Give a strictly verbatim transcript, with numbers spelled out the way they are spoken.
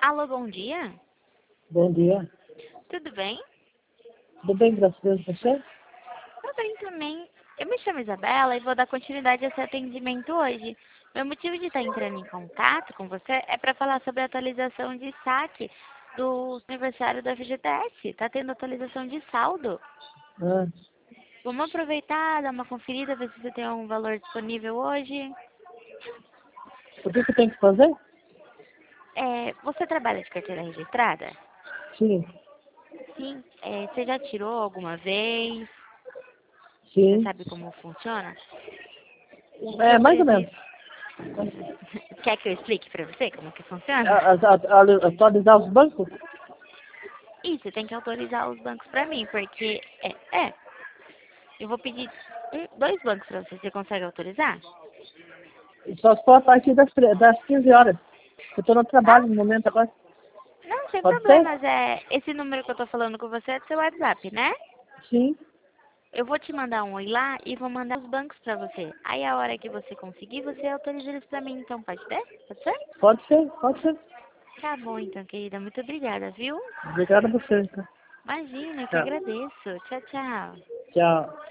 Alô, bom dia. Bom dia. Tudo bem? Tudo bem, graças a Deus, você? Tudo bem também. Eu me chamo Isabela e vou dar continuidade a esse atendimento hoje. Meu motivo de estar entrando em contato com você é para falar sobre a atualização de saque do aniversário da F G T S. Está tendo atualização de saldo. Ah, Vamos aproveitar, dar uma conferida, ver se você tem algum valor disponível hoje. o que que tem que fazer? É, você trabalha de carteira registrada? Sim, Sim. É, você já tirou alguma vez? Você sim. sabe como funciona? O que É, eu mais ou menos. preciso... Quer que eu explique pra você como que funciona? A- a- a- Atualizar os bancos? Isso, você tem que autorizar os bancos pra mim, porque... É, é. Eu vou pedir um, dois bancos pra você. Você consegue autorizar? Só se for a partir das, tre- das quinze horas. Eu estou no trabalho Ah, no momento agora. não, sem Pode ser? problemas. É, esse número que eu tô falando com você é do seu WhatsApp, né? Sim. Eu vou te mandar um oi lá e vou mandar os bancos pra você. Aí a hora que você conseguir, você autoriza eles pra mim, então pode ser? Pode ser? Pode ser, pode ser. Tá bom então, querida. Muito obrigada, viu? Obrigado a você. Tá? Imagina, eu que Tchau. agradeço. Tchau, tchau. Tchau.